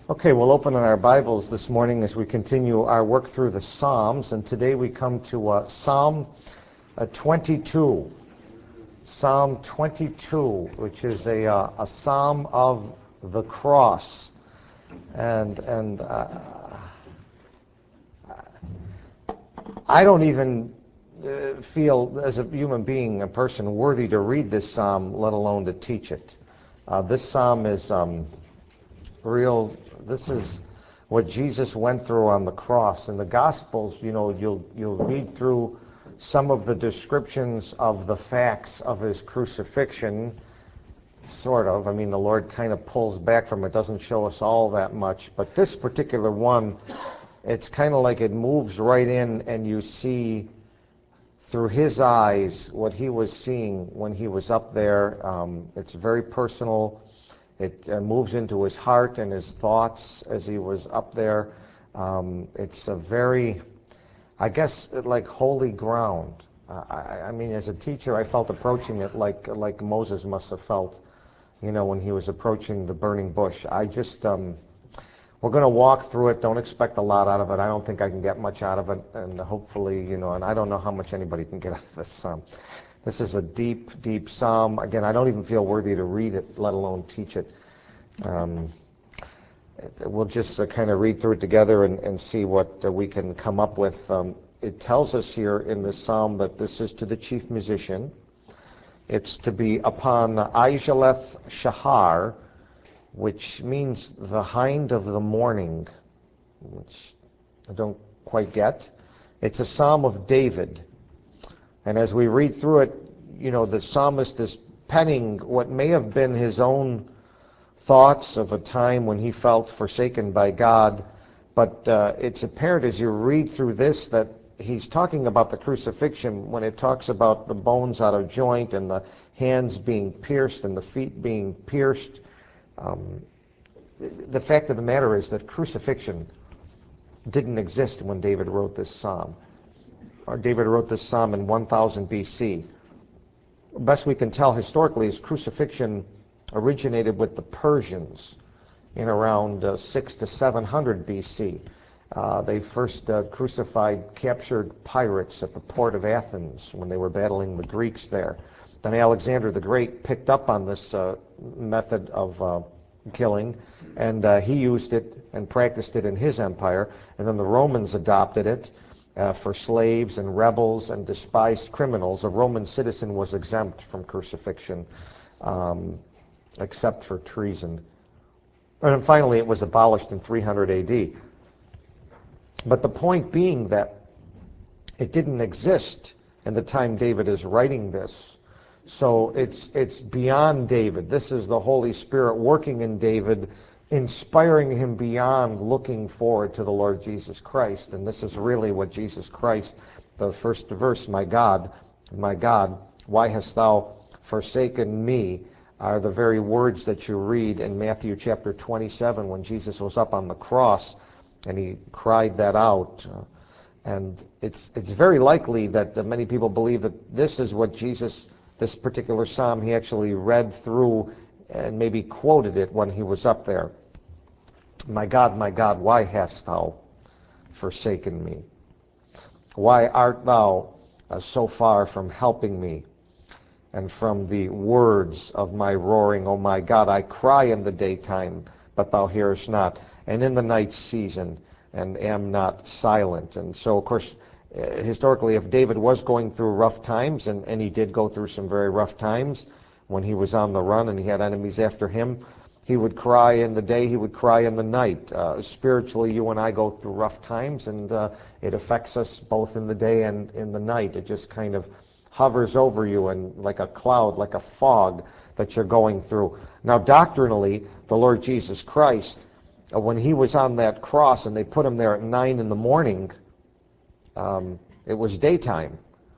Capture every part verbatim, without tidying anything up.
Okay, we'll open our Bibles this morning as we continue our work through the Psalms, and today we come to uh, Psalm uh, twenty-two. Psalm twenty-two, which is a, uh, a psalm of the cross. And, and uh, I don't even uh, feel, as a human being, a person worthy to read this psalm, let alone to teach it. Uh, this psalm is um, real. This is what Jesus went through on the cross. In the Gospels, you know, you'll you'll read through some of the descriptions of the facts of his crucifixion, sort of. I mean, the Lord kind of pulls back from it, doesn't show us all that much. But this particular one, it's kind of like it moves right in, and you see through his eyes what he was seeing when he was up there. Um, it's very personal. It uh, moves into his heart and his thoughts as he was up there. Um, it's a very, I guess, like holy ground. Uh, I, I mean, as a teacher, I felt approaching it like like Moses must have felt, you know, when he was approaching the burning bush. I just, um, we're going to walk through it. Don't expect a lot out of it. I don't think I can get much out of it, and hopefully, you know, and I don't know how much anybody can get out of this psalm. This is a deep, deep psalm. Again, I don't even feel worthy to read it, let alone teach it. Um, we'll just uh, kind of read through it together and, and see what uh, we can come up with. Um, it tells us here in this psalm that this is to the chief musician. It's to be upon Aijaleth Shahar, which means the hind of the morning, which I don't quite get. It's a psalm of David. And as we read through it, you know, the psalmist is penning what may have been his own thoughts of a time when he felt forsaken by God. But uh, it's apparent as you read through this that he's talking about the crucifixion when it talks about the bones out of joint and the hands being pierced and the feet being pierced. Um, the fact of the matter is that crucifixion didn't exist when David wrote this psalm. David wrote this psalm in one thousand B C. Best we can tell historically is crucifixion originated with the Persians in around uh, six to seven hundred B C. Uh, they first uh, crucified captured pirates at the port of Athens when they were battling the Greeks there. Then Alexander the Great picked up on this uh, method of uh, killing, and uh, he used it and practiced it in his empire, and then the Romans adopted it. Uh, for slaves and rebels and despised criminals. A Roman citizen was exempt from crucifixion, um, except for treason. And then finally, it was abolished in three hundred A D. But the point being that it didn't exist in the time David is writing this. So it's it's beyond David. This is the Holy Spirit working in David, inspiring him beyond looking forward to the Lord Jesus Christ. And this is really what Jesus Christ, the first verse, my God, my God, why hast thou forsaken me, are the very words that you read in Matthew chapter twenty-seven when Jesus was up on the cross and he cried that out. And it's it's very likely that uh, many people believe that this is what Jesus, this particular psalm, he actually read through and maybe quoted it when he was up there. My God, my God, why hast thou forsaken me? Why art thou uh, so far from helping me and from the words of my roaring? O my God, I cry in the daytime, but thou hearest not, and in the night season, and am not silent. And so, of course, uh, historically, if David was going through rough times, and, and he did go through some very rough times when he was on the run and he had enemies after him, he would cry in the day, he would cry in the night. Uh, spiritually, you and I go through rough times, and uh, it affects us both in the day and in the night. It just kind of hovers over you and like a cloud, like a fog that you're going through. Now, doctrinally, the Lord Jesus Christ, uh, when he was on that cross and they put him there at nine in the morning, um, it was daytime.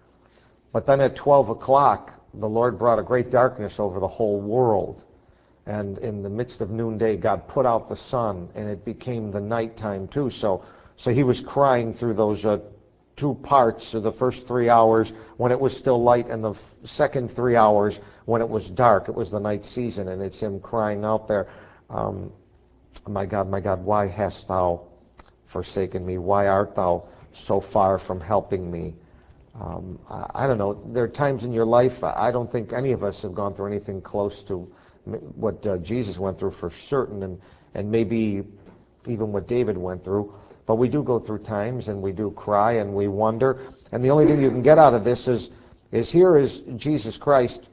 But then at twelve o'clock, the Lord brought a great darkness over the whole world. And in the midst of noonday, God put out the sun, and it became the nighttime too. So, so he was crying through those uh, two parts of the first three hours when it was still light, and the f- second three hours when it was dark. It was the night season, and it's him crying out there. Um, My God, my God, why hast thou forsaken me? Why art thou so far from helping me? Um, I, I don't know. There are times in your life, I don't think any of us have gone through anything close to what uh, Jesus went through for certain, and, and maybe even what David went through. But we do go through times, and we do cry, and we wonder. And the only thing you can get out of this is, is here is Jesus Christ.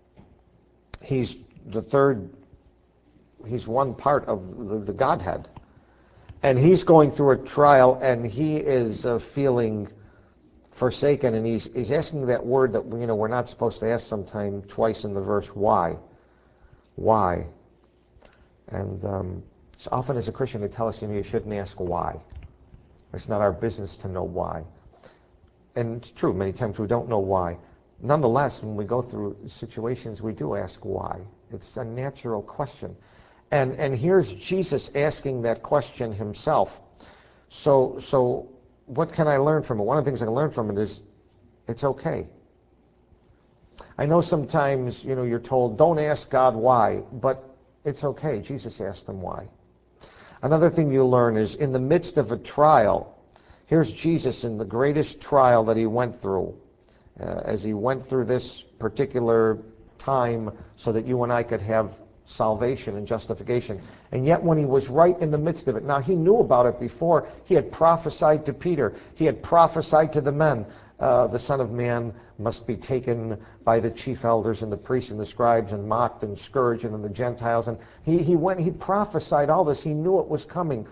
He's the third, he's one part of the, the Godhead. And he's going through a trial, and he is uh, feeling forsaken, and he's he's asking that word that you know we're not supposed to ask sometime, twice in the verse, why? Why? And um, so often as a Christian they tell us, you know, you shouldn't ask why. It's not our business to know why. And it's true, many times we don't know why. Nonetheless, when we go through situations, we do ask why. It's a natural question. And and here's Jesus asking that question himself. So so what can I learn from it? One of the things I can learn from it is it's okay. I know sometimes, you know, you're told, don't ask God why, but it's okay. Jesus asked him why. Another thing you learn is in the midst of a trial, here's Jesus in the greatest trial that he went through, uh, as he went through this particular time so that you and I could have salvation and justification. And yet when he was right in the midst of it, now he knew about it before. He had prophesied to Peter. He had prophesied to the men. Uh, the Son of Man must be taken by the chief elders and the priests and the scribes and mocked and scourged, and then the Gentiles. And he, he went, he prophesied all this. He knew it was coming.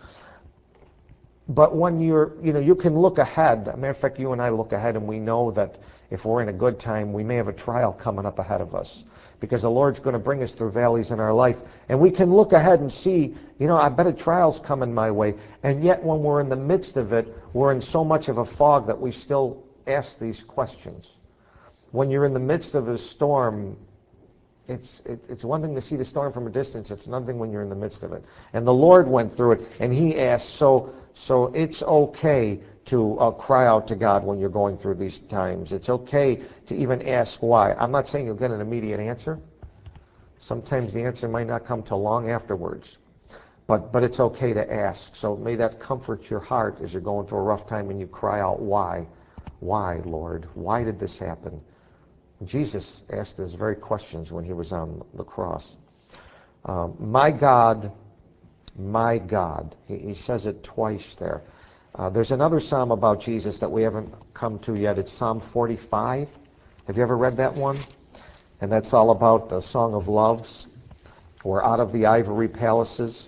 But when you're, you know, you can look ahead. As a matter of fact, you and I look ahead, and we know that if we're in a good time, we may have a trial coming up ahead of us, because the Lord's going to bring us through valleys in our life. And we can look ahead and see, you know, I bet a trial's coming my way. And yet when we're in the midst of it, we're in so much of a fog that we still ask these questions. When you're in the midst of a storm, it's, it, it's one thing to see the storm from a distance. It's another thing when you're in the midst of it. And the Lord went through it, and he asked, so, so it's okay to uh, cry out to God when you're going through these times. It's okay to even ask why. I'm not saying you'll get an immediate answer. Sometimes the answer might not come till long afterwards. But, but it's okay to ask. So may that comfort your heart as you're going through a rough time and you cry out, why? Why, Lord? Why did this happen? Jesus asked those very questions when he was on the cross. Um, my God, my God. He, he says it twice there. Uh, there's another psalm about Jesus that we haven't come to yet. It's Psalm forty-five. Have you ever read that one? And that's all about the Song of Loves, or out of the ivory palaces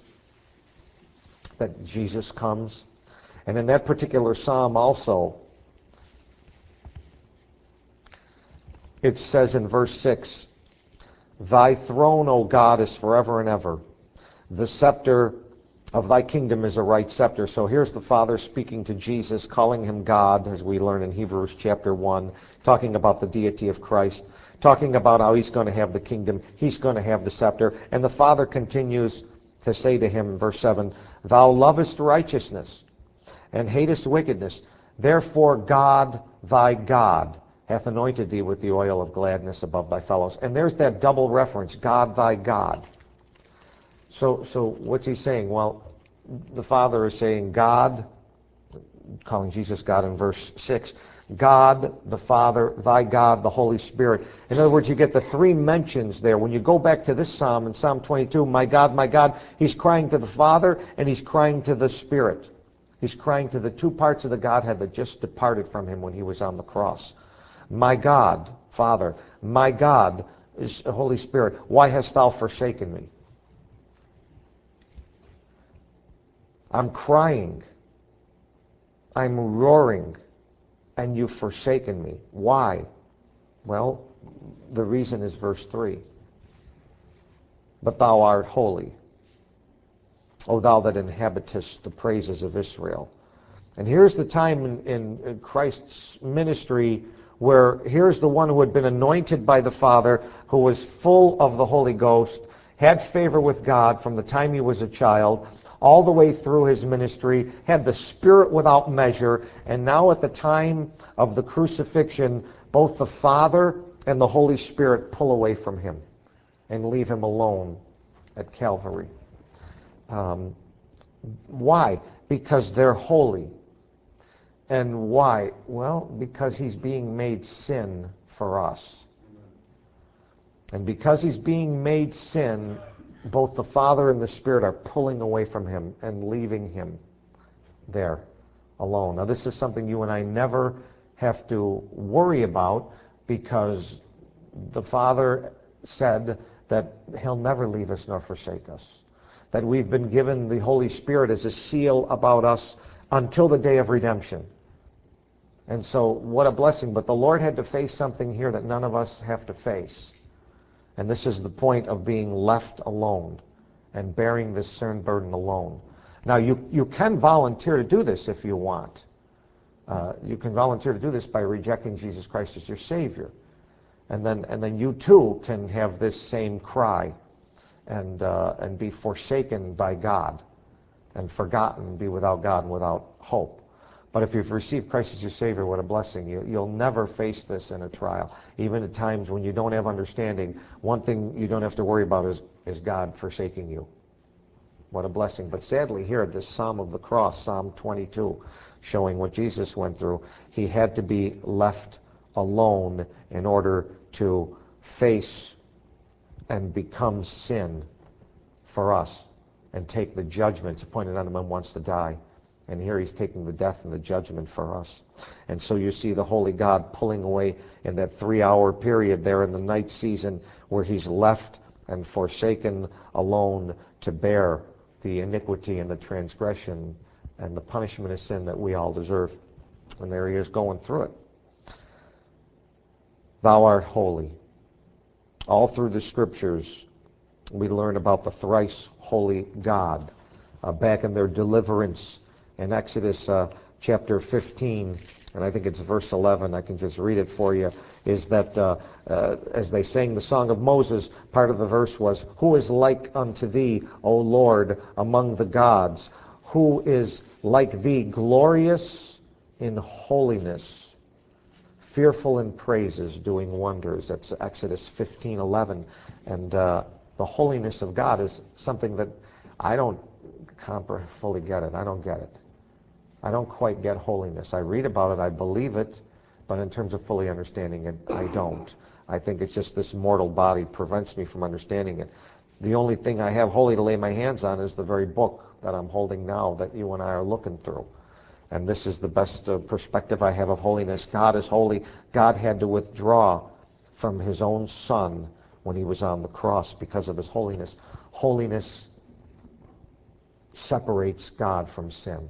that Jesus comes. And in that particular psalm also, it says in verse six, thy throne, O God, is forever and ever. The scepter of thy kingdom is a right scepter. So here's the Father speaking to Jesus, calling him God, as we learn in Hebrews chapter one, talking about the deity of Christ, talking about how he's going to have the kingdom, he's going to have the scepter. And the Father continues to say to him in verse seven, thou lovest righteousness and hatest wickedness. Therefore God, thy God, hath anointed thee with the oil of gladness above thy fellows. And there's that double reference, God, thy God. So, so what's he saying? Well, the Father is saying God, calling Jesus God in verse six, God, the Father, thy God, the Holy Spirit. In other words, you get the three mentions there. When you go back to this psalm, in Psalm twenty-two, my God, my God, he's crying to the Father and he's crying to the Spirit. He's crying to the two parts of the Godhead that just departed from him when he was on the cross. My God, Father, my God, is Holy Spirit, why hast thou forsaken me? I'm crying. I'm roaring. And you've forsaken me. Why? Well, the reason is verse three. But thou art holy, O thou that inhabitest the praises of Israel. And here's the time in, in, in Christ's ministry where here's the one who had been anointed by the Father, who was full of the Holy Ghost, had favor with God from the time he was a child, all the way through his ministry, had the Spirit without measure, and now at the time of the crucifixion, both the Father and the Holy Spirit pull away from him and leave him alone at Calvary. Um, why? Because they're holy. And why? Well, because he's being made sin for us. And because he's being made sin, both the Father and the Spirit are pulling away from him and leaving him there alone. Now, this is something you and I never have to worry about, because the Father said that he'll never leave us nor forsake us. That we've been given the Holy Spirit as a seal about us until the day of redemption. And so, what a blessing. But the Lord had to face something here that none of us have to face. And this is the point of being left alone and bearing this sin burden alone. Now, you, you can volunteer to do this if you want. Uh, you can volunteer to do this by rejecting Jesus Christ as your Savior. And then, and then you too can have this same cry and, uh, and be forsaken by God and forgotten, be without God and without hope. But if you've received Christ as your Savior, what a blessing. You, you'll never face this in a trial. Even at times when you don't have understanding, one thing you don't have to worry about is, is God forsaking you. What a blessing. But sadly here, this Psalm of the Cross, Psalm twenty-two, showing what Jesus went through, he had to be left alone in order to face and become sin for us and take the judgments appointed on him when wants to die. And here he's taking the death and the judgment for us. And so you see the Holy God pulling away in that three-hour period there in the night season where he's left and forsaken alone to bear the iniquity and the transgression and the punishment of sin that we all deserve. And there he is going through it. Thou art holy. All through the Scriptures, we learn about the thrice holy God. Uh, back in their deliverance in Exodus uh, chapter fifteen, and I think it's verse eleven, I can just read it for you, is that uh, uh, as they sang the Song of Moses, part of the verse was, who is like unto thee, O Lord, among the gods? Who is like thee, glorious in holiness, fearful in praises, doing wonders? That's Exodus fifteen eleven. And uh, the holiness of God is something that I don't compre- fully get it. I don't get it. I don't quite get holiness. I read about it, I believe it, but in terms of fully understanding it, I don't. I think it's just this mortal body prevents me from understanding it. The only thing I have holy to lay my hands on is the very book that I'm holding now that you and I are looking through. And this is the best uh, perspective I have of holiness. God is holy. God had to withdraw from his own Son when he was on the cross because of his holiness. Holiness separates God from sin.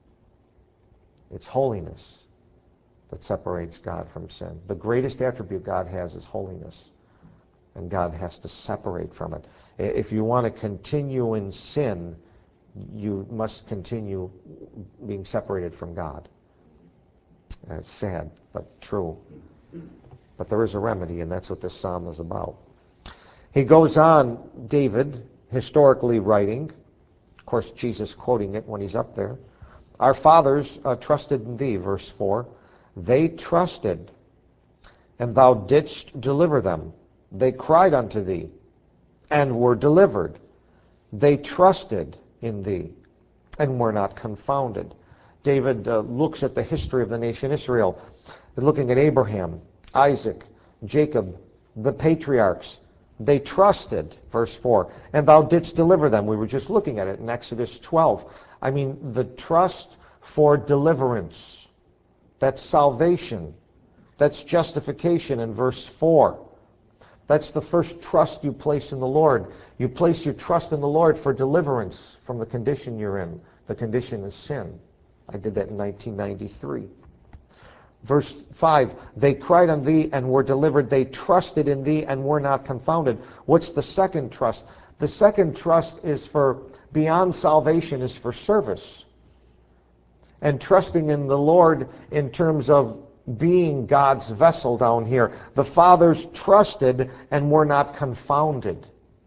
It's holiness that separates God from sin. The greatest attribute God has is holiness, and God has to separate from it. If you want to continue in sin, you must continue being separated from God. And it's sad, but true. But there is a remedy, and that's what this psalm is about. He goes on, David, historically writing, of course Jesus quoting it when he's up there, our fathers uh, trusted in thee, verse four. They trusted, and thou didst deliver them. They cried unto thee, and were delivered. They trusted in thee, and were not confounded. David uh, looks at the history of the nation Israel, looking at Abraham, Isaac, Jacob, the patriarchs. They trusted, verse four, and thou didst deliver them. We were just looking at it in Exodus twelve. I mean, the trust for deliverance. That's salvation. That's justification in verse four. That's the first trust you place in the Lord. You place your trust in the Lord for deliverance from the condition you're in. The condition is sin. I did that in nineteen ninety-three. Verse five, they cried on thee and were delivered. They trusted in thee and were not confounded. What's the second trust? The second trust is for, beyond salvation, is for service. And trusting in the Lord in terms of being God's vessel down here. The fathers trusted and were not confounded.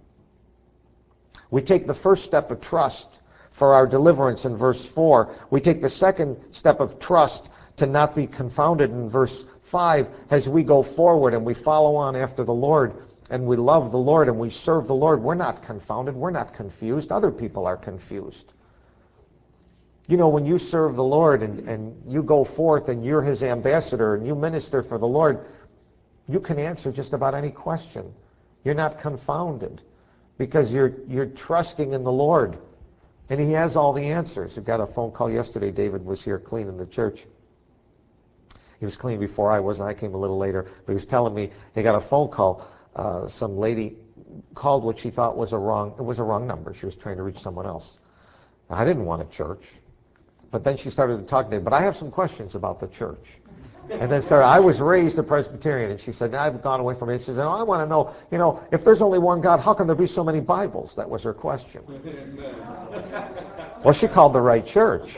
We take the first step of trust for our deliverance in verse four. We take the second step of trust to not be confounded in verse five as we go forward and we follow on after the Lord and we love the Lord and we serve the Lord, we're not confounded, we're not confused. Other people are confused. You know, when you serve the Lord and, and you go forth and you're his ambassador and you minister for the Lord, you can answer just about any question. You're not confounded because you're you're trusting in the Lord. And he has all the answers. I got a phone call yesterday. David was here cleaning the church. He was cleaning before I was, and I came a little later. But he was telling me he got a phone call. Uh, some lady called what she thought was a wrong, it was a wrong number. She was trying to reach someone else. I didn't want a church. But then she started to talk to me. But I have some questions about the church. And then started, I was raised a Presbyterian, and she said, I've gone away from it. She said, oh, I want to know, you know, if there's only one God, how can there be so many Bibles? That was her question. Well, she called the right church.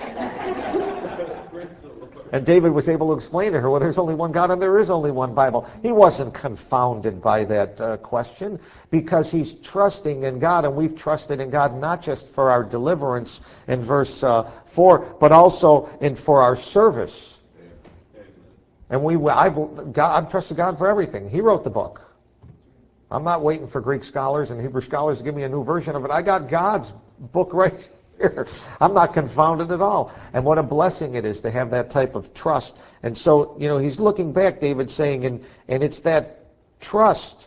And David was able to explain to her, well, there's only one God and there is only one Bible. He wasn't confounded by that uh, question because he's trusting in God, and we've trusted in God not just for our deliverance in verse uh, four, but also in for our service. And we, I've, God, I've trusted God for everything. He wrote the book. I'm not waiting for Greek scholars and Hebrew scholars to give me a new version of it. I got God's book right here. I'm not confounded at all. And what a blessing it is to have that type of trust. And so, you know, he's looking back, David, saying, and, and it's that trust.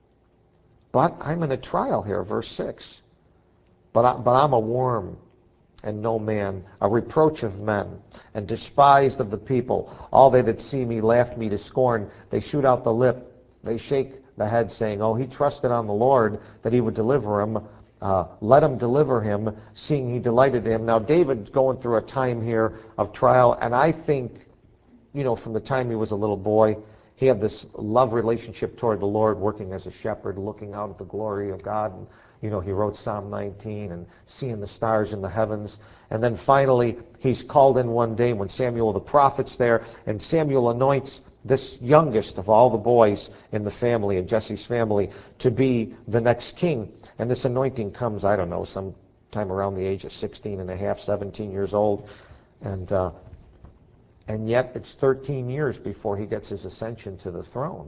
But I'm in a trial here, verse six. But, I, but I'm a worm and no man, a reproach of men, and despised of the people. All they that see me laugh me to scorn. They shoot out the lip, they shake the head, saying, oh, he trusted on the Lord that he would deliver him. Uh, let him deliver him, seeing he delighted in him. Now, David's going through a time here of trial, and I think, you know, from the time he was a little boy, he had this love relationship toward the Lord, working as a shepherd, looking out at the glory of God. And, you know, he wrote Psalm nineteen and seeing the stars in the heavens. And then finally, he's called in one day when Samuel the prophet's there, and Samuel anoints this youngest of all the boys in the family, in Jesse's family, to be the next king. And this anointing comes, I don't know, sometime around the age of sixteen and a half, seventeen years old. And uh, and yet it's thirteen years before he gets his ascension to the throne.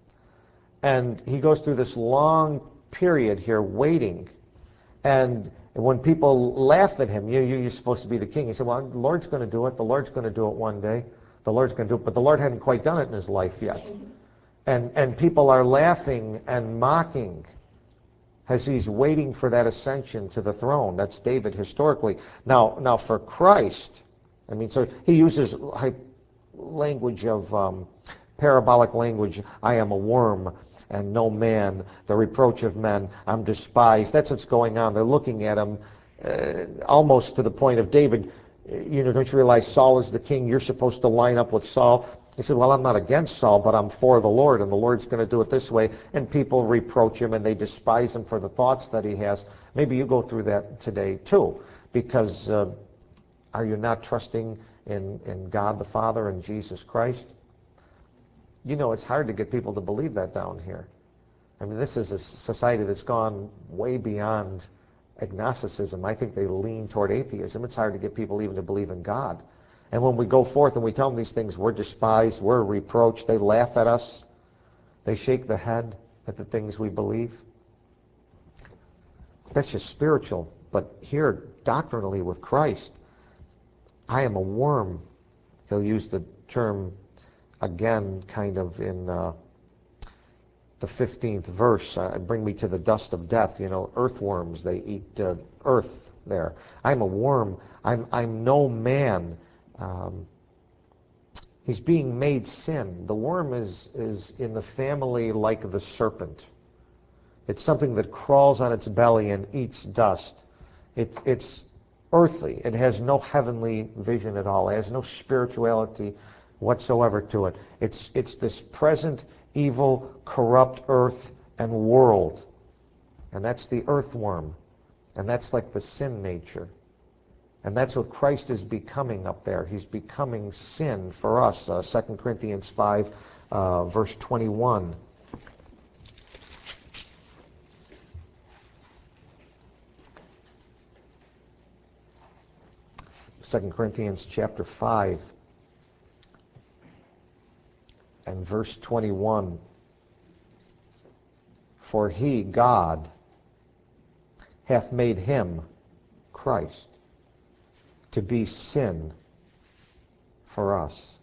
And he goes through this long period here waiting. And when people laugh at him, you, you, you're supposed to be the king. He said, well, the Lord's going to do it. The Lord's going to do it one day. The Lord's going to do it. But the Lord hadn't quite done it in his life yet. And, and people are laughing and mocking as he's waiting for that ascension to the throne. That's David historically. Now, now for Christ, I mean, so he uses language of um, parabolic language. I am a worm and no man, the reproach of men, I'm despised. That's what's going on. They're looking at him uh, almost to the point of David, you know, don't you realize Saul is the king? You're supposed to line up with Saul. He said, well, I'm not against Saul, but I'm for the Lord, and the Lord's going to do it this way. And people reproach him, and they despise him for the thoughts that he has. Maybe you go through that today, too, because uh, are you not trusting in, in God the Father and Jesus Christ? You know, it's hard to get people to believe that down here. I mean, this is a society that's gone way beyond agnosticism. I think they lean toward atheism. It's hard to get people even to believe in God. And when we go forth and we tell them these things, we're despised, we're reproached, they laugh at us, they shake the head at the things we believe. That's just spiritual. But here, doctrinally with Christ, I am a worm. He'll use the term again kind of in uh, the fifteenth verse. Uh, bring me to the dust of death. You know, earthworms, they eat uh, earth there. I'm a worm. I'm, I'm no man. Um, he's being made sin. The worm is, is in the family like the serpent. It's something that crawls on its belly and eats dust. It, it's earthly. It has no heavenly vision at all. It has no spirituality whatsoever to it. It's, it's this present evil, corrupt earth and world. And that's the earthworm. And that's like the sin nature. And that's what Christ is becoming up there. He's becoming sin for us. Uh, Second Corinthians five, uh, verse twenty-one. Second Corinthians chapter five and verse twenty-one. For he, God, hath made him, Christ, to be sin for us.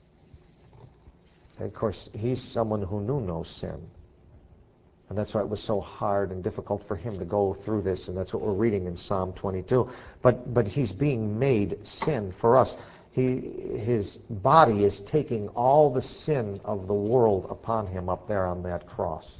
And of course, he's someone who knew no sin. And that's why it was so hard and difficult for him to go through this, and that's what we're reading in Psalm twenty-two. But but he's being made sin for us. He, his body is taking all the sin of the world upon him up there on that cross.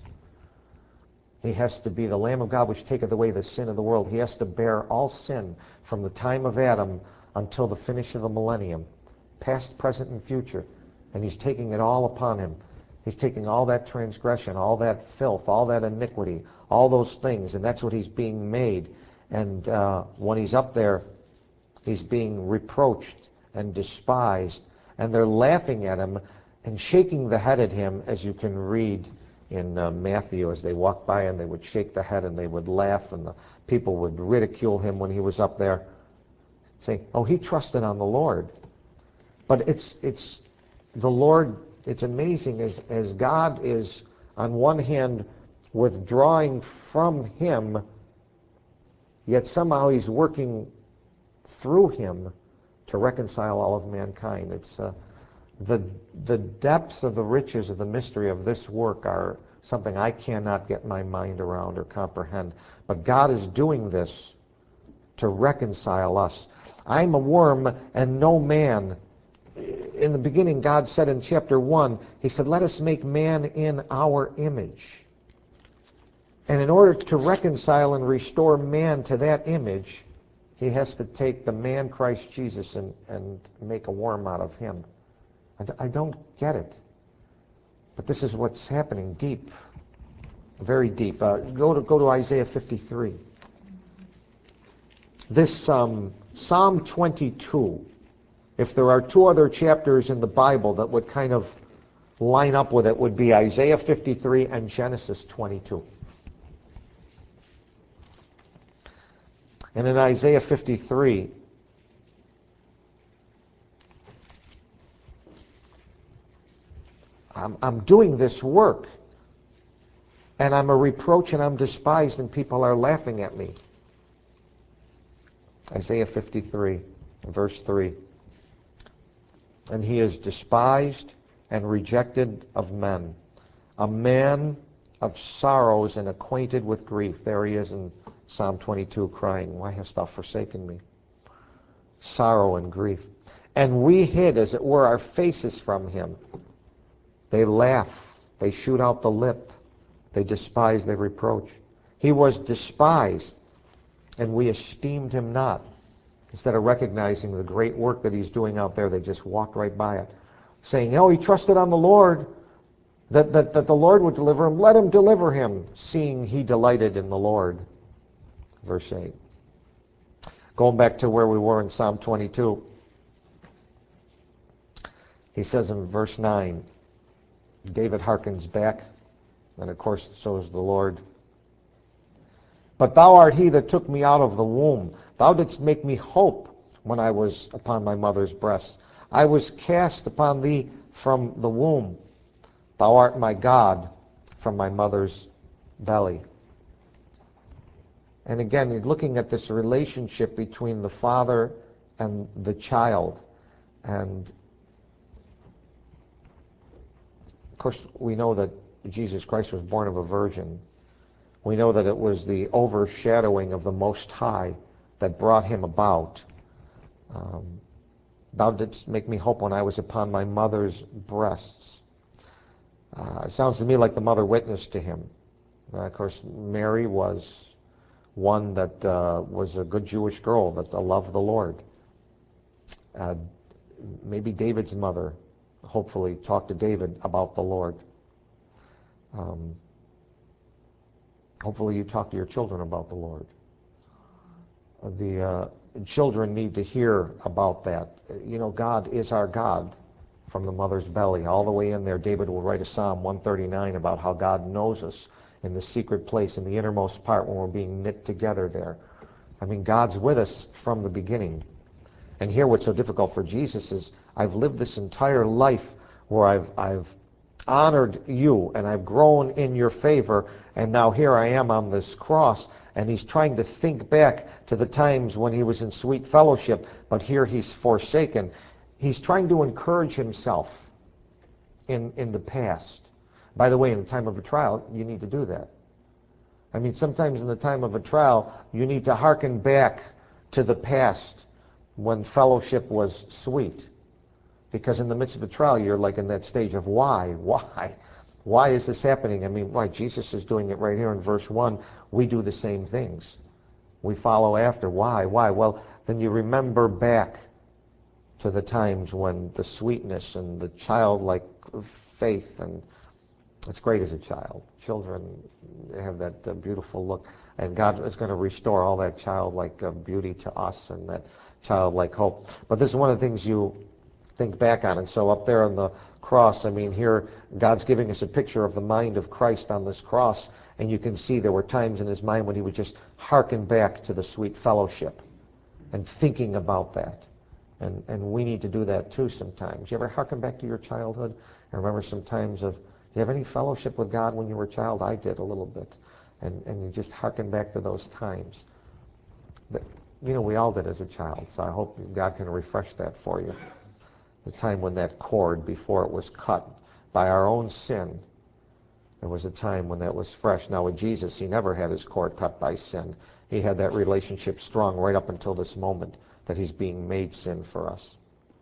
He has to be the Lamb of God which taketh away the sin of the world. He has to bear all sin from the time of Adam until the finish of the millennium, past, present, and future. And he's taking it all upon him. He's taking all that transgression, all that filth, all that iniquity, all those things, and that's what he's being made. And uh, when he's up there, he's being reproached and despised, and they're laughing at him and shaking the head at him, as you can read in uh, Matthew. As they walked by him, they would shake the head and they would laugh, and the people would ridicule him when he was up there, saying, oh, he trusted on the Lord. But it's it's the Lord. It's amazing as, as God is, on one hand, withdrawing from him, yet somehow he's working through him to reconcile all of mankind. It's uh, the the depths of the riches of the mystery of this work are something I cannot get my mind around or comprehend. But God is doing this to reconcile us. I'm a worm and no man. In the beginning, God said in chapter one, he said, let us make man in our image. And in order to reconcile and restore man to that image, he has to take the man Christ Jesus and, and make a worm out of him. And I don't get it. But this is what's happening deep, very deep. Uh, go to go to Isaiah fifty-three. This um, Psalm twenty-two, if there are two other chapters in the Bible that would kind of line up with it, would be Isaiah fifty-three and Genesis twenty-two. And in Isaiah fifty-three, I'm, I'm doing this work, and I'm a reproach and I'm despised, and people are laughing at me. Isaiah fifty-three, verse three. And he is despised and rejected of men, a man of sorrows and acquainted with grief. There he is in Psalm twenty-two crying, why hast thou forsaken me? Sorrow and grief. And we hid, as it were, our faces from him. They laugh, they shoot out the lip, they despise, they reproach. He was despised, and we esteemed him not. Instead of recognizing the great work that he's doing out there, they just walked right by it, saying, oh, he trusted on the Lord, that, that, that the Lord would deliver him. Let him deliver him, seeing he delighted in the Lord. Verse eight. Going back to where we were in Psalm twenty-two, he says in verse nine, David hearkens back, and of course so is the Lord. But thou art he that took me out of the womb. Thou didst make me hope when I was upon my mother's breast. I was cast upon thee from the womb. Thou art my God from my mother's belly. And again, you're looking at this relationship between the father and the child. And of course, we know that Jesus Christ was born of a virgin. We know that it was the overshadowing of the Most High that brought him about. Um, Thou didst make me hope when I was upon my mother's breasts. Uh, it sounds to me like the mother witnessed to him. Uh, of course, Mary was one that uh, was a good Jewish girl that loved the Lord. Uh, maybe David's mother hopefully talked to David about the Lord. Um, hopefully you talk to your children about the Lord. Uh, the uh, children need to hear about that. You know, God is our God from the mother's belly. All the way in there, David will write a Psalm one thirty-nine about how God knows us in the secret place, in the innermost part when we're being knit together there. I mean, God's with us from the beginning. And here what's so difficult for Jesus is I've lived this entire life where I've I've honored you, and I've grown in your favor, and now here I am on this cross. And he's trying to think back to the times when he was in sweet fellowship, but here he's forsaken. He's trying to encourage himself in, in the past. By the way, in the time of a trial, you need to do that. I mean, sometimes in the time of a trial, you need to hearken back to the past when fellowship was sweet. Because in the midst of a trial, you're like in that stage of why, why? Why is this happening? I mean, why? Jesus is doing it right here in verse one. We do the same things. We follow after. Why? Why? Well, then you remember back to the times when the sweetness and the childlike faith, and it's great as a child. Children have that uh, beautiful look, and God is going to restore all that childlike uh, beauty to us and that childlike hope. But this is one of the things you think back on. And so up there on the cross, I mean, here God's giving us a picture of the mind of Christ on this cross, and you can see there were times in his mind when he would just hearken back to the sweet fellowship and thinking about that. And and we need to do that too sometimes. You ever hearken back to your childhood and remember some times of, do you have any fellowship with God when you were a child? I did a little bit. And and you just hearken back to those times. But, you know, we all did as a child, so I hope God can refresh that for you. The time when that cord, before it was cut by our own sin, there was a time when that was fresh. Now with Jesus, he never had his cord cut by sin. He had that relationship strong right up until this moment that he's being made sin for us.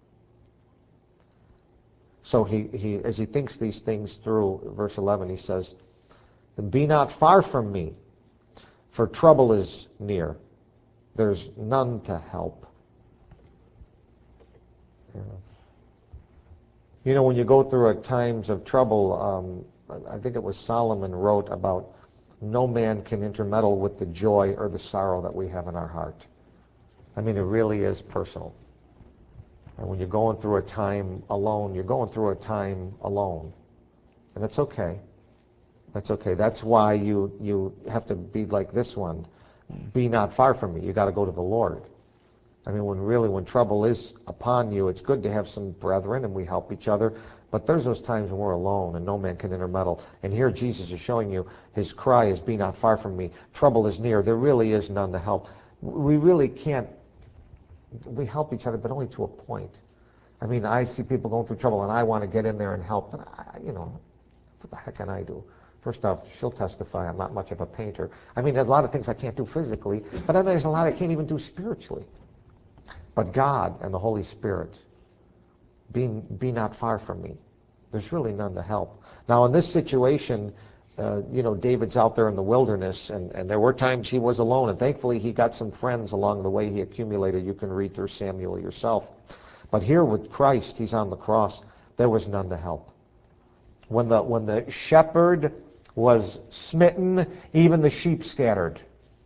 So he, he as he thinks these things through, verse eleven, he says, "Be not far from me, for trouble is near. There's none to help." Yeah. You know, when you go through a times of trouble, um, I think it was Solomon wrote about no man can intermeddle with the joy or the sorrow that we have in our heart. I mean, it really is personal. And when you're going through a time alone, you're going through a time alone. And that's okay. That's okay. That's why you, you have to be like this one. Be not far from me. You got to go to the Lord. I mean, when really, when trouble is upon you, it's good to have some brethren and we help each other. But there's those times when we're alone and no man can intermeddle. And here Jesus is showing you his cry is, be not far from me. Trouble is near. There really is none to help. We really can't, we help each other, but only to a point. I mean, I see people going through trouble and I want to get in there and help. But, I, you know, what the heck can I do? First off, she'll testify I'm not much of a painter. I mean, there's a lot of things I can't do physically, but then there's a lot I can't even do spiritually. But God and the Holy Spirit, being, be not far from me. There's really none to help. Now, in this situation, uh, you know, David's out there in the wilderness, and, and there were times he was alone, and thankfully he got some friends along the way he accumulated. You can read through Samuel yourself. But here with Christ, he's on the cross, there was none to help. When the, when the shepherd was smitten, even the sheep scattered.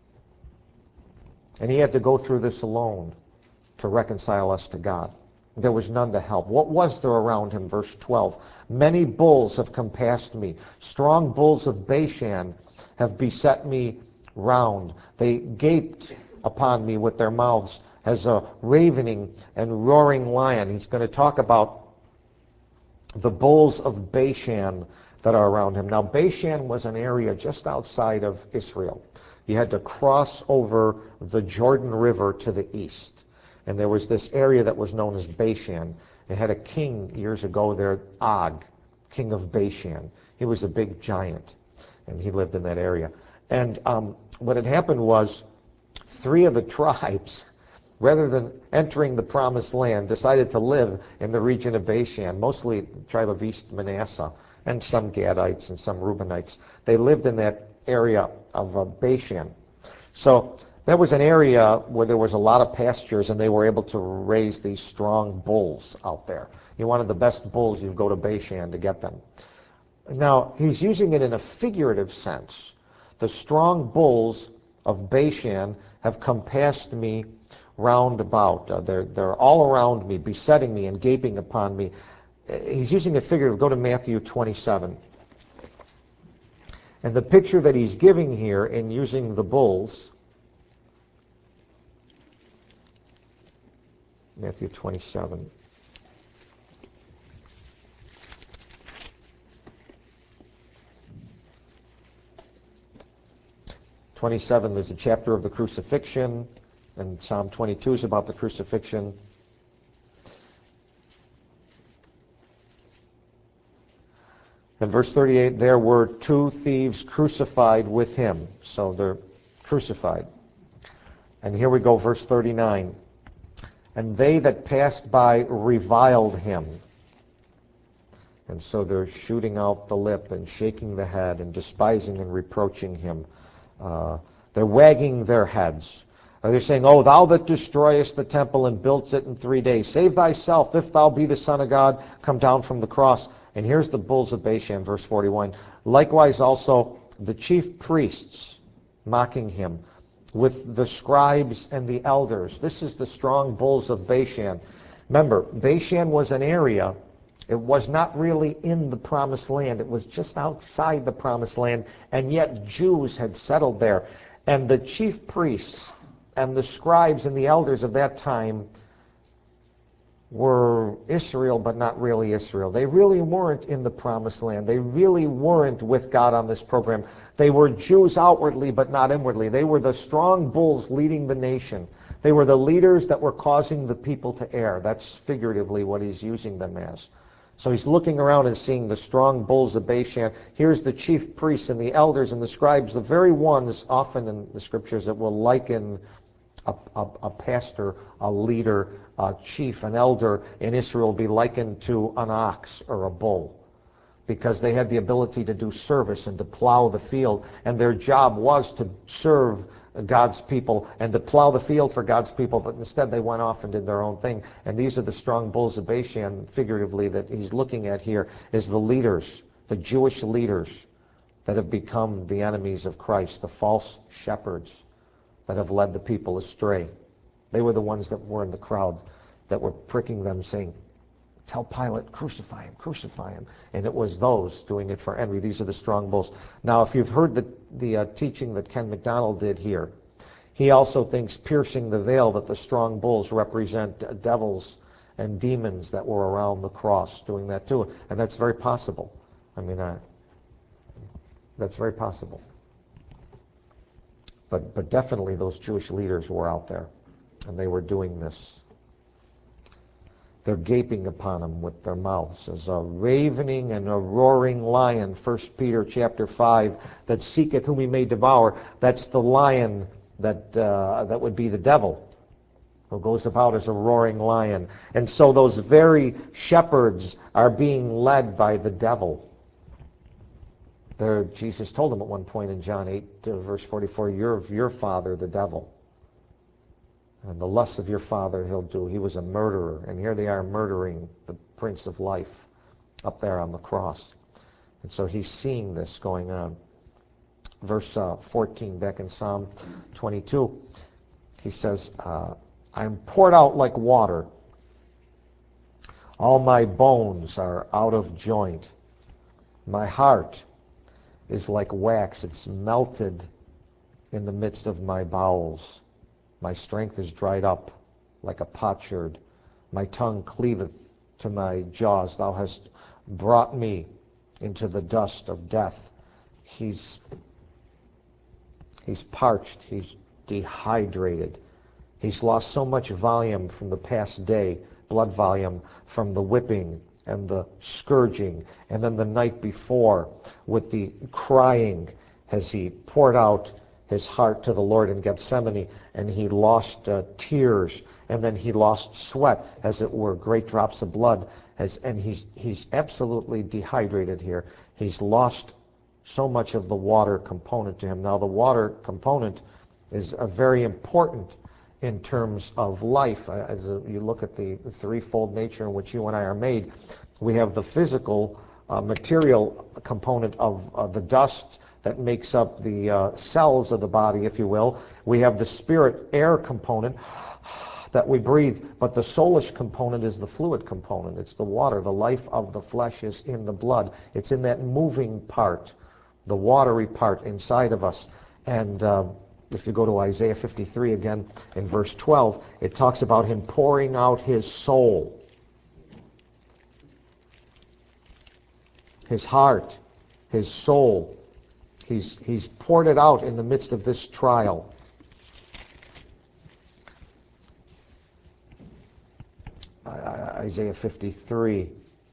And he had to go through this alone to reconcile us to God. There was none to help. What was there around him? Verse twelve. Many bulls have compassed me. Strong bulls of Bashan have beset me round. They gaped upon me with their mouths as a ravening and roaring lion. He's going to talk about the bulls of Bashan that are around him. Now, Bashan was an area just outside of Israel. You had to cross over the Jordan River to the east. And there was this area that was known as Bashan. It had a king years ago there, Og, king of Bashan. He was a big giant, and he lived in that area. And um, what had happened was three of the tribes, rather than entering the promised land, decided to live in the region of Bashan, mostly the tribe of East Manasseh, and some Gadites and some Reubenites. They lived in that area of uh, Bashan. So that was an area where there was a lot of pastures, and they were able to raise these strong bulls out there. You wanted the best bulls, you'd go to Bashan to get them. Now, he's using it in a figurative sense. The strong bulls of Bashan have compassed me round about. Uh, they're, they're all around me, besetting me and gaping upon me. Uh, he's using a figurative. Go to Matthew twenty-seven. And the picture that he's giving here in using the bulls, Matthew twenty-seven. twenty-seven, there's a chapter of the crucifixion, and Psalm twenty-two is about the crucifixion. In verse thirty-eight, there were two thieves crucified with him. So they're crucified. And here we go, verse thirty-nine. And they that passed by reviled him. And so they're shooting out the lip and shaking the head and despising and reproaching him. Uh, they're wagging their heads. Or they're saying, "O thou that destroyest the temple and buildest it in three days, save thyself, if thou be the Son of God, come down from the cross." And here's the bulls of Bashan, verse forty-one. Likewise also the chief priests mocking him, with the scribes and the elders. This is the strong bulls of Bashan. Remember, Bashan was an area, it was not really in the promised land. It was just outside the promised land, and yet Jews had settled there. And the chief priests and the scribes and the elders of that time were Israel, but not really Israel. They really weren't in the promised land. They really weren't with God on this program. They were Jews outwardly, but not inwardly. They were the strong bulls leading the nation. They were the leaders that were causing the people to err. That's figuratively what he's using them as. So he's looking around and seeing the strong bulls of Bashan. Here's the chief priests and the elders and the scribes, the very ones often in the scriptures that will liken a, a, a pastor, a leader, a chief, an elder in Israel be likened to an ox or a bull, because they had the ability to do service and to plow the field, and their job was to serve God's people and to plow the field for God's people, but instead they went off and did their own thing. And these are the strong bulls of Bashan, figuratively, that he's looking at here, is the leaders, the Jewish leaders that have become the enemies of Christ, the false shepherds that have led the people astray. They were the ones that were in the crowd that were pricking them, saying, "Tell Pilate, crucify him, crucify him." And it was those doing it for envy. These are the strong bulls. Now, if you've heard the, the uh, teaching that Ken McDonald did here, he also thinks piercing the veil that the strong bulls represent uh, devils and demons that were around the cross doing that too. And that's very possible. I mean, uh, that's very possible. But, but definitely those Jewish leaders were out there, and they were doing this. They're gaping upon him with their mouths as a ravening and a roaring lion, First Peter chapter five, that seeketh whom he may devour. That's the lion that uh, that would be the devil, who goes about as a roaring lion. And so those very shepherds are being led by the devil. There, Jesus told them at one point in John eight, uh, verse forty-four, "You're of your father, the devil. And the lusts of your father he'll do." He was a murderer. And here they are murdering the Prince of Life up there on the cross. And so he's seeing this going on. Verse uh, fourteen, back in Psalm twenty-two, he says, uh, "I'm poured out like water. All my bones are out of joint. My heart is like wax. It's melted in the midst of my bowels. My strength is dried up like a potsherd. My tongue cleaveth to my jaws. Thou hast brought me into the dust of death." He's, he's parched. He's dehydrated. He's lost so much volume from the past day, blood volume, from the whipping and the scourging, and then the night before with the crying as he poured out his heart to the Lord in Gethsemane, and he lost uh, tears, and then he lost sweat, as it were, great drops of blood, as, and he's, he's absolutely dehydrated here. He's lost so much of the water component to him. Now, the water component is a very important in terms of life. As you look at the threefold nature in which you and I are made, we have the physical, uh, material component of uh, the dust that makes up the uh, cells of the body, if you will. We have the spirit air component that we breathe, but the soulish component is the fluid component. It's the water. The life of the flesh is in the blood. It's in that moving part, the watery part inside of us. And uh, if you go to Isaiah fifty-three again, in verse twelve, it talks about him pouring out his soul, his heart, his soul, He's, he's poured it out in the midst of this trial. Isaiah fifty-three.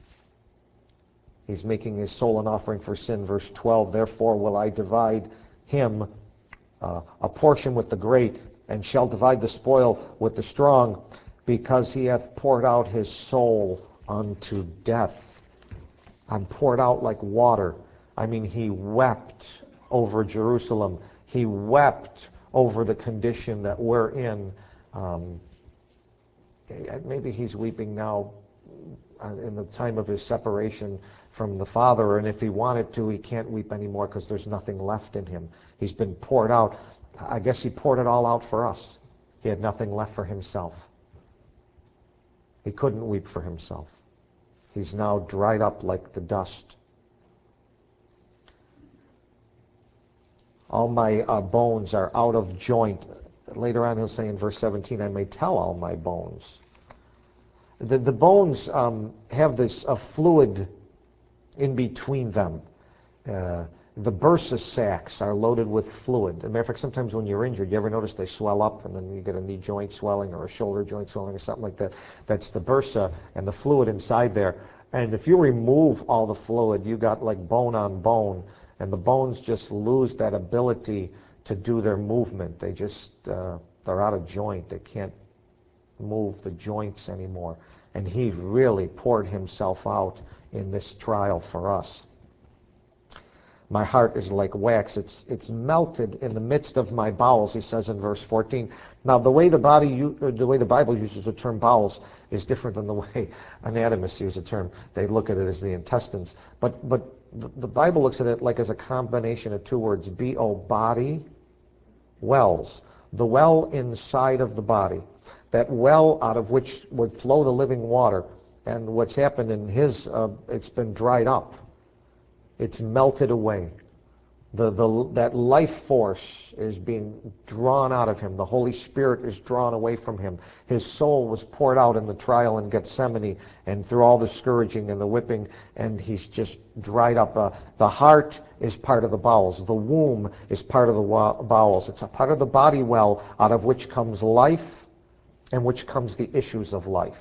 He's making his soul an offering for sin. Verse twelve, therefore will I divide him uh, a portion with the great, and shall divide the spoil with the strong, because he hath poured out his soul unto death. I'm poured out like water. I mean, he wept over Jerusalem. He wept over the condition that we're in. Um, maybe he's weeping now in the time of his separation from the Father, and if he wanted to, he can't weep anymore because there's nothing left in him. He's been poured out. I guess he poured it all out for us. He had nothing left for himself. He couldn't weep for himself. He's now dried up like the dust. All my uh, bones are out of joint. Later on he'll say in verse seventeen, I may tell all my bones. The, the bones um, have this uh, fluid in between them. Uh, the bursa sacs are loaded with fluid. As a matter of fact, sometimes when you're injured, you ever notice they swell up and then you get a knee joint swelling or a shoulder joint swelling or something like that? That's the bursa and the fluid inside there. And if you remove all the fluid, you got like bone on bone, and the bones just lose that ability to do their movement. They just, uh, they're out of joint. They can't move the joints anymore. And he really poured himself out in this trial for us. My heart is like wax. It's it's melted in the midst of my bowels, he says in verse fourteen. Now, the way the body, the way the Bible uses the term bowels is different than the way anatomists use the term. They look at it as the intestines. But but the, the Bible looks at it like as a combination of two words, B O, body, wells. The well inside of the body. That well out of which would flow the living water. And what's happened in his, uh, it's been dried up. It's melted away. The, the, that life force is being drawn out of him. The Holy Spirit is drawn away from him. His soul was poured out in the trial in Gethsemane and through all the scourging and the whipping, and he's just dried up. Uh, the heart is part of the bowels. The womb is part of the wa- bowels. It's a part of the body well out of which comes life and which comes the issues of life.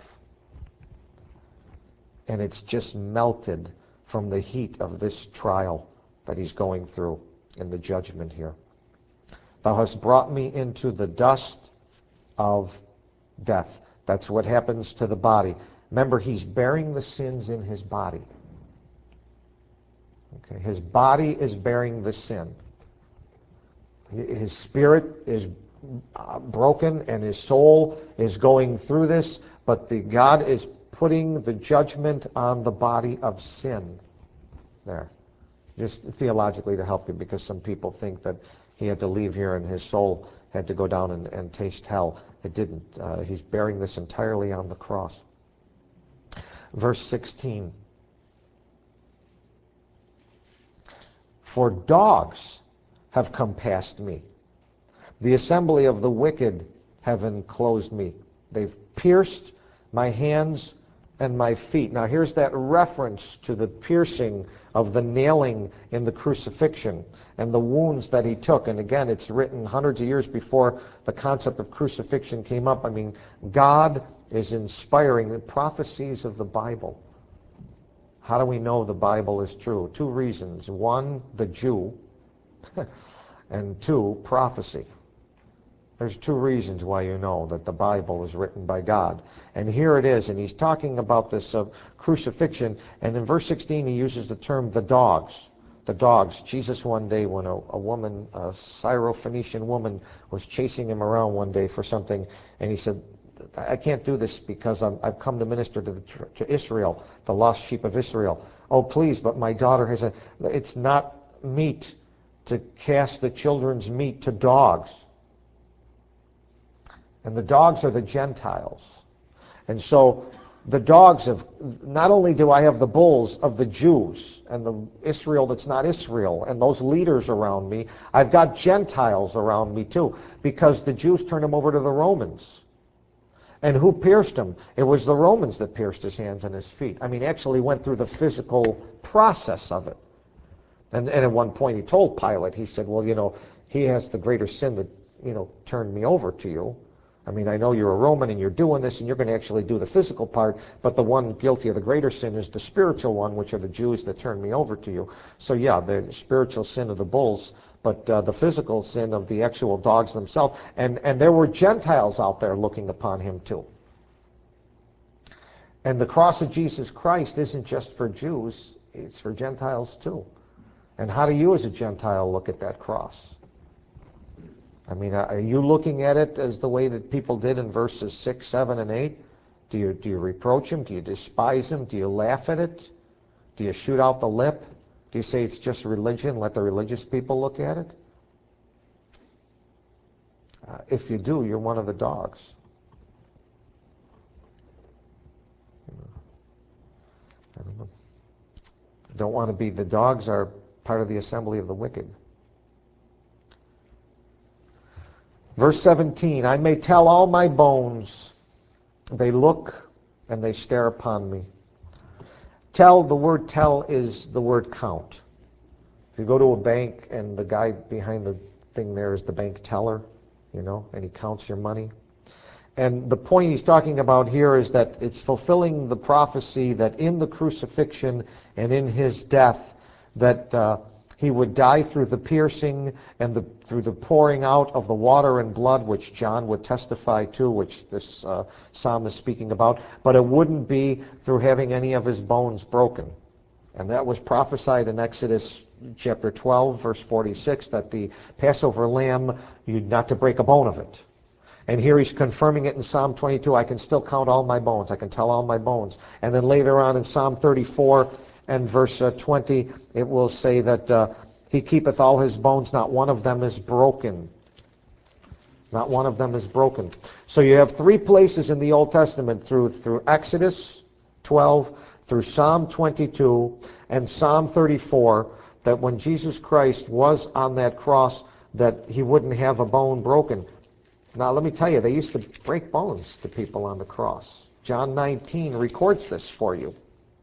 And it's just melted from the heat of this trial that he's going through in the judgment here. Thou hast brought me into the dust of death. That's what happens to the body. Remember, he's bearing the sins in his body. Okay, his body is bearing the sin. His spirit is broken and his soul is going through this, but the God is putting the judgment on the body of sin there. Just theologically to help you, because some people think that he had to leave here and his soul had to go down and, and taste hell. It didn't. Uh, he's bearing this entirely on the cross. Verse sixteen. For dogs have compassed me. The assembly of the wicked have enclosed me. They've pierced my hands and my feet. Now here's that reference to the piercing of the nailing in the crucifixion and the wounds that he took. And again, it's written hundreds of years before the concept of crucifixion came up. I mean, God is inspiring the prophecies of the Bible. How do we know the Bible is true? Two reasons. One, the Jew, and two, prophecy. There's two reasons why you know that the Bible is written by God. And here it is, and he's talking about this uh, crucifixion, and in verse sixteen he uses the term the dogs. The dogs. Jesus one day, when a, a woman, a Syrophoenician woman, was chasing him around one day for something, and he said, I can't do this because I'm, I've come to minister to, the, to Israel, the lost sheep of Israel. Oh, please, but my daughter has a... It's not meet to cast the children's meat to dogs. And the dogs are the Gentiles. And so the dogs of, not only do I have the bulls of the Jews and the Israel that's not Israel and those leaders around me, I've got Gentiles around me too, because the Jews turned him over to the Romans. And who pierced him? It was the Romans that pierced his hands and his feet. I mean, actually went through the physical process of it. And, and at one point he told Pilate, he said, well, you know, he has the greater sin that, you know, turned me over to you. I mean, I know you're a Roman and you're doing this and you're going to actually do the physical part, but the one guilty of the greater sin is the spiritual one, which are the Jews that turned me over to you. So yeah, the spiritual sin of the bulls, but uh, the physical sin of the actual dogs themselves. And, and there were Gentiles out there looking upon him too. And the cross of Jesus Christ isn't just for Jews, it's for Gentiles too. And how do you as a Gentile look at that cross? I mean, are you looking at it as the way that people did in verses six, seven, and eight? Do you, do you reproach him? Do you despise him? Do you laugh at it? Do you shoot out the lip? Do you say it's just religion, let the religious people look at it? Uh, if you do, you're one of the dogs. I don't know. Don't want to be, the dogs are part of the assembly of the wicked. Verse seventeen, I may tell all my bones, they look and they stare upon me. Tell, the word tell is the word count. If you go to a bank and the guy behind the thing there is the bank teller, you know, and he counts your money. And the point he's talking about here is that it's fulfilling the prophecy that in the crucifixion and in his death, that uh, he would die through the piercing and the, through the pouring out of the water and blood, which John would testify to, which this uh, psalm is speaking about. But it wouldn't be through having any of his bones broken. And that was prophesied in Exodus chapter twelve, verse forty-six, that the Passover lamb, you'd not to break a bone of it. And here he's confirming it in Psalm twenty-two. I can still count all my bones. I can tell all my bones. And then later on in Psalm thirty-four and verse uh, twenty, it will say that uh, he keepeth all his bones. Not one of them is broken. Not one of them is broken. So you have three places in the Old Testament, through, through Exodus twelve, through Psalm twenty-two, and Psalm thirty-four, that when Jesus Christ was on that cross, that he wouldn't have a bone broken. Now, let me tell you, they used to break bones to people on the cross. John nineteen records this for you.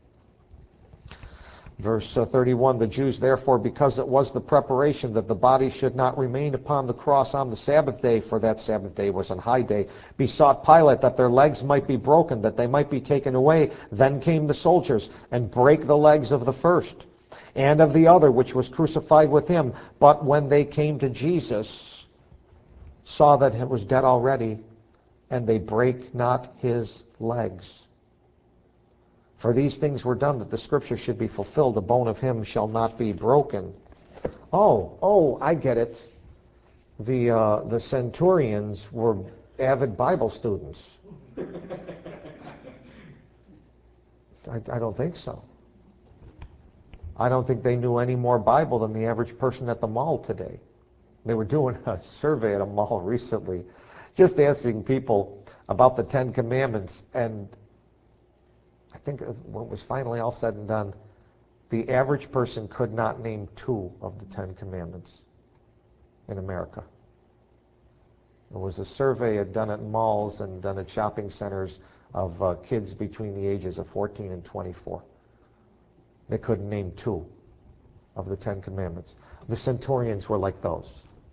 Verse uh, thirty-one, the Jews, therefore, because it was the preparation that the body should not remain upon the cross on the Sabbath day, for that Sabbath day was an high day, besought Pilate that their legs might be broken, that they might be taken away. Then came the soldiers, and brake the legs of the first, and of the other, which was crucified with him. But when they came to Jesus, saw that it was dead already, and they brake not his legs. For these things were done that the scripture should be fulfilled, the bone of him shall not be broken. Oh, oh, I get it. The, uh, the centurions were avid Bible students. I, I don't think so. I don't think they knew any more Bible than the average person at the mall today. They were doing a survey at a mall recently, just asking people about the Ten Commandments, and I think when it was finally all said and done, the average person could not name two of the Ten Commandments in America. It was a survey done at malls and done at shopping centers of uh, kids between the ages of fourteen and twenty-four. They couldn't name two of the Ten Commandments. The centurions were like those.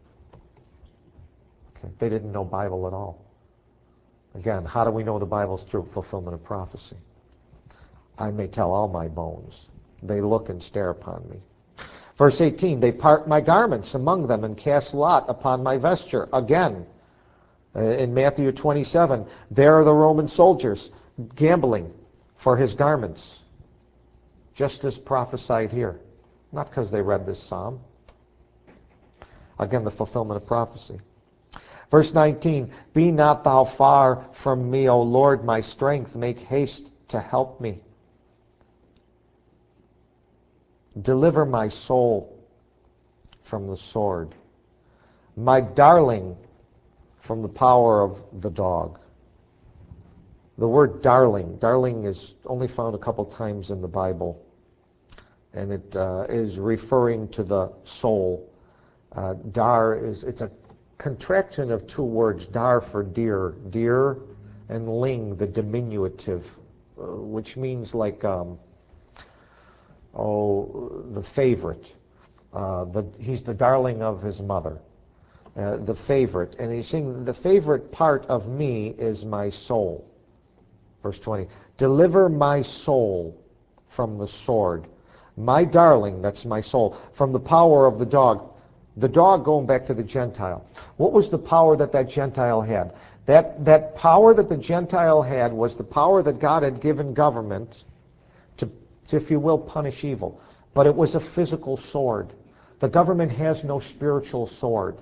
Okay. They didn't know Bible at all. Again, how do we know the Bible's true? Fulfillment of prophecy. I may tell all my bones. They look and stare upon me. Verse eighteen, they part my garments among them and cast lot upon my vesture. Again, uh, in Matthew twenty-seven, there are the Roman soldiers gambling for his garments. Just as prophesied here. Not because they read this psalm. Again, the fulfillment of prophecy. Verse nineteen, be not thou far from me, O Lord, my strength. Make haste to help me. Deliver my soul from the sword, my darling from the power of the dog. The word darling, darling is only found a couple times in the Bible, and it uh, is referring to the soul. Uh, dar is, it's a contraction of two words, dar for deer, deer, and ling, the diminutive, uh, which means like, um, oh, the favorite. Uh, the, he's the darling of his mother, uh, the favorite. And he's saying, the favorite part of me is my soul. Verse twenty, deliver my soul from the sword. My darling, that's my soul, from the power of the dog. The dog, going back to the Gentile. What was the power that that Gentile had? That, that power that the Gentile had was the power that God had given government to, to, if you will, punish evil. But it was a physical sword. The government has no spiritual sword.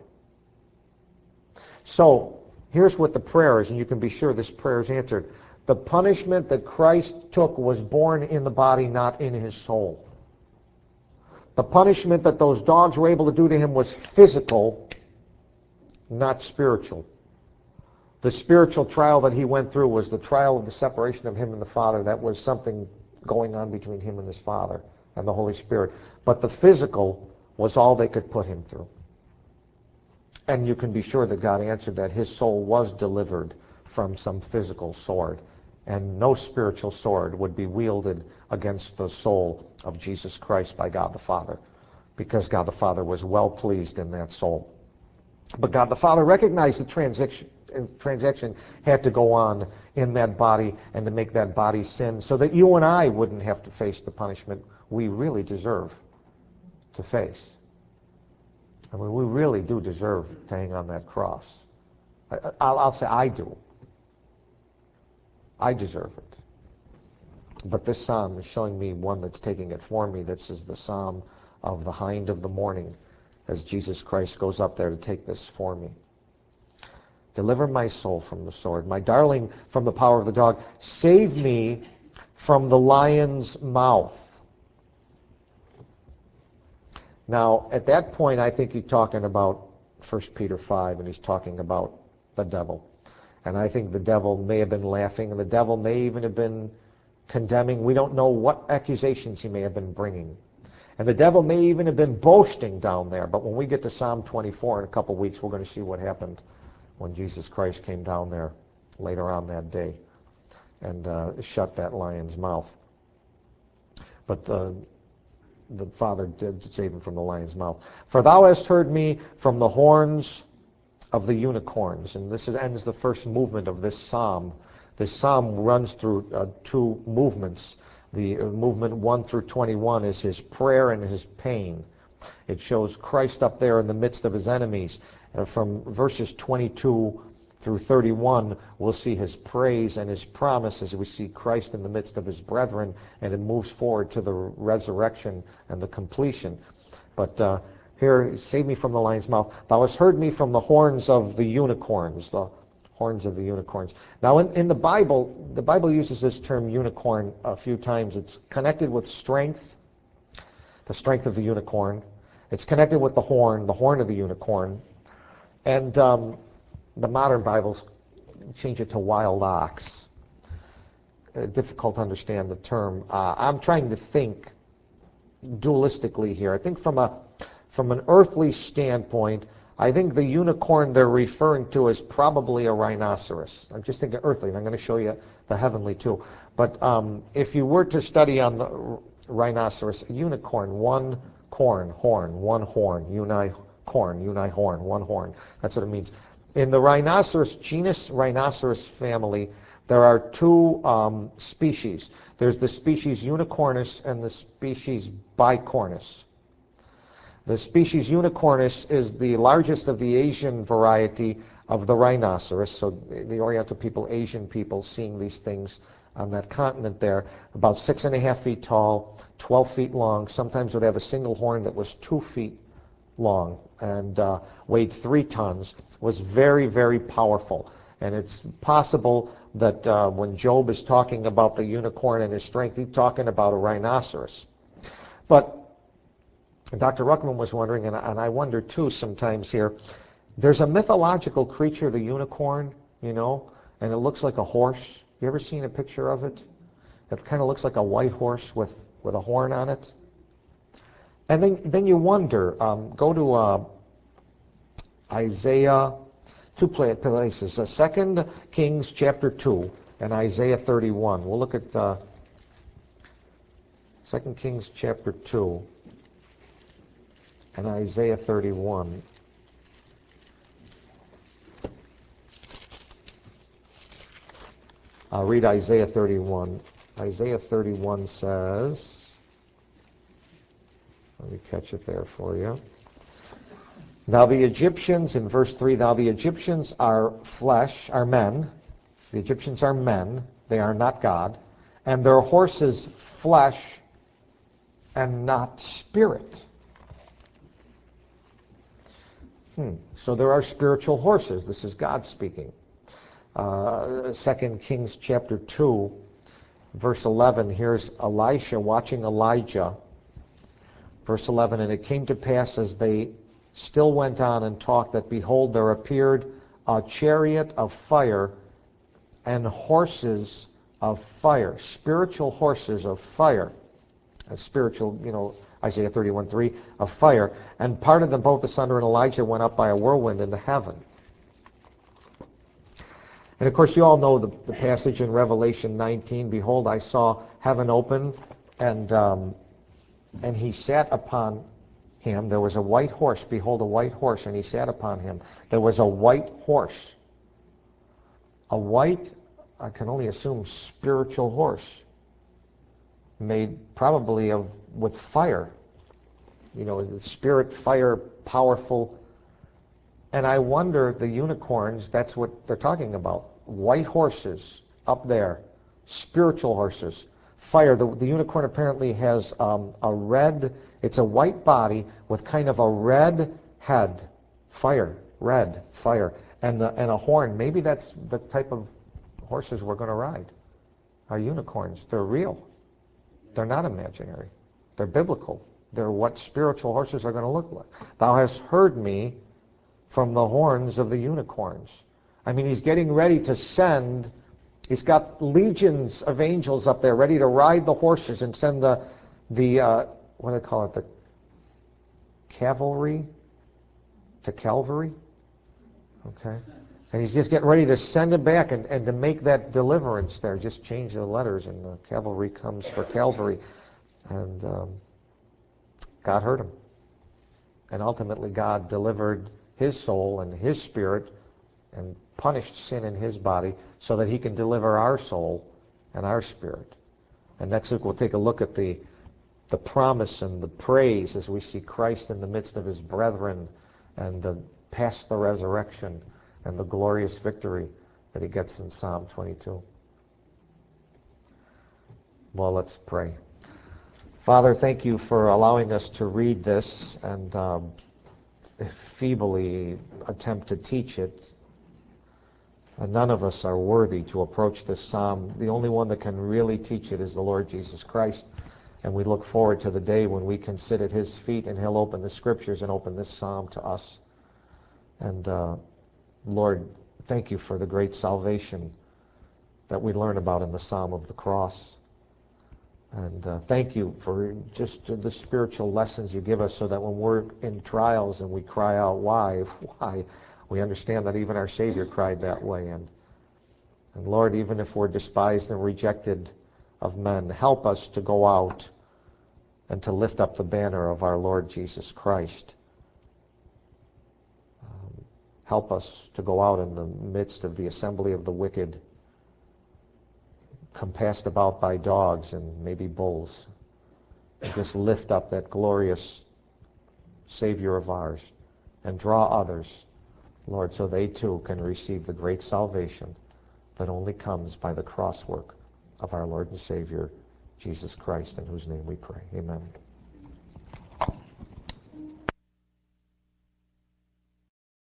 So, here's what the prayer is, and you can be sure this prayer is answered. The punishment that Christ took was born in the body, not in his soul. The punishment that those dogs were able to do to him was physical, not spiritual. The spiritual trial that he went through was the trial of the separation of him and the Father. That was something going on between him and his Father and the Holy Spirit. But the physical was all they could put him through. And you can be sure that God answered that. His soul was delivered from some physical sword. And no spiritual sword would be wielded against the soul of Jesus Christ by God the Father, because God the Father was well pleased in that soul. But God the Father recognized the transaction, transaction had to go on in that body, and to make that body sin, so that you and I wouldn't have to face the punishment we really deserve to face. I mean, we really do deserve to hang on that cross. I, I'll, I'll say I do. I deserve it. But this psalm is showing me one that's taking it for me. This is the psalm of the hind of the morning, as Jesus Christ goes up there to take this for me. Deliver my soul from the sword, my darling from the power of the dog. Save me from the lion's mouth. Now, at that point, I think he's talking about First Peter five, and he's talking about the devil. And I think the devil may have been laughing, and the devil may even have been condemning. We don't know what accusations he may have been bringing. And the devil may even have been boasting down there. But when we get to Psalm twenty-four in a couple weeks, we're going to see what happened when Jesus Christ came down there later on that day and uh, shut that lion's mouth. But the, the Father did save him from the lion's mouth. For thou hast heard me from the horns of the unicorns. And this is, ends the first movement of this psalm. This psalm runs through uh, two movements. The uh, movement one through twenty-one is his prayer and his pain. It shows Christ up there in the midst of his enemies. Uh, from verses twenty-two through thirty-one, we'll see his praise and his promise as we see Christ in the midst of his brethren, and it moves forward to the resurrection and the completion. But uh, here, save me from the lion's mouth. Thou hast heard me from the horns of the unicorns, the horns of the unicorns. Now, in, in the Bible, the Bible uses this term unicorn a few times. It's connected with strength, the strength of the unicorn. It's connected with the horn, the horn of the unicorn. And um, the modern Bibles change it to wild ox. Uh, difficult to understand the term. Uh, I'm trying to think dualistically here. I think from a From an earthly standpoint, I think the unicorn they're referring to is probably a rhinoceros. I'm just thinking earthly, and I'm going to show you the heavenly too. But um, if you were to study on the rhinoceros, a unicorn, one corn, horn, one horn, unicorn, unihorn, one horn. That's what it means. In the rhinoceros, genus rhinoceros family, there are two um, species. There's the species Unicornus and the species Bicornus. The species Unicornus is the largest of the Asian variety of the rhinoceros. So the Oriental people, Asian people, seeing these things on that continent there, about six and a half feet tall, twelve feet long. Sometimes would have a single horn that was two feet long and uh, weighed three tons. Was very, very powerful. And it's possible that uh, when Job is talking about the unicorn and his strength, he's talking about a rhinoceros. But Doctor Ruckman was wondering, and I wonder too sometimes here, there's a mythological creature, the unicorn, you know, and it looks like a horse. You ever seen a picture of it? It kind of looks like a white horse with, with a horn on it. And then, then you wonder, um, go to uh, Isaiah, two places, uh, Second Kings chapter two and Isaiah thirty-one. We'll look at uh, Second Kings chapter two. and Isaiah thirty-one. I'll read Isaiah thirty-one. Isaiah thirty-one says, let me catch it there for you. Now the Egyptians, in verse three, now the Egyptians are flesh, are men. The Egyptians are men. They are not God. And their horses flesh and not spirit. Hmm. So there are spiritual horses. This is God speaking. Uh, Second Kings chapter two, verse eleven. Here's Elisha watching Elijah. Verse eleven, and it came to pass as they still went on and talked that, behold, there appeared a chariot of fire and horses of fire, spiritual horses of fire. A spiritual, you know, Isaiah thirty-one three, of fire. And part of them, both the son and Elijah, went up by a whirlwind into heaven. And of course, you all know the, the passage in Revelation nineteen. Behold, I saw heaven open, and um, and he sat upon him. There was a white horse. Behold, a white horse, and he sat upon him. There was a white horse. A white, I can only assume, spiritual horse, made probably of with fire. You know, the spirit, fire, powerful. And I wonder, the unicorns, that's what they're talking about. White horses up there, spiritual horses, fire. The, the unicorn apparently has um, a red, it's a white body with kind of a red head, fire, red, fire, and, the, and a horn. Maybe that's the type of horses we're going to ride, are unicorns. They're real. They're not imaginary. They're biblical. They're what spiritual horses are going to look like. Thou hast heard me from the horns of the unicorns. I mean, he's getting ready to send, he's got legions of angels up there ready to ride the horses and send the, the uh, what do they call it, the cavalry to Calvary? Okay. And he's just getting ready to send them back and, and to make that deliverance there. Just change the letters and the cavalry comes for Calvary. And um, God heard him. And ultimately God delivered his soul and his spirit and punished sin in his body so that he can deliver our soul and our spirit. And next week we'll take a look at the, the promise and the praise as we see Christ in the midst of his brethren and the, past the resurrection and the glorious victory that he gets in Psalm twenty-two. Well, let's pray. Father, thank you for allowing us to read this and um, feebly attempt to teach it. And none of us are worthy to approach this psalm. The only one that can really teach it is the Lord Jesus Christ. And we look forward to the day when we can sit at his feet and he'll open the scriptures and open this psalm to us. And uh, Lord, thank you for the great salvation that we learn about in the Psalm of the Cross. And uh, thank you for just the spiritual lessons you give us so that when we're in trials and we cry out, why, why, we understand that even our Savior cried that way. And, and Lord, even if we're despised and rejected of men, help us to go out and to lift up the banner of our Lord Jesus Christ. Um, help us to go out in the midst of the assembly of the wicked, compassed about by dogs and maybe bulls, and just lift up that glorious Savior of ours and draw others, Lord, so they too can receive the great salvation that only comes by the cross work of our Lord and Savior, Jesus Christ, in whose name we pray. Amen.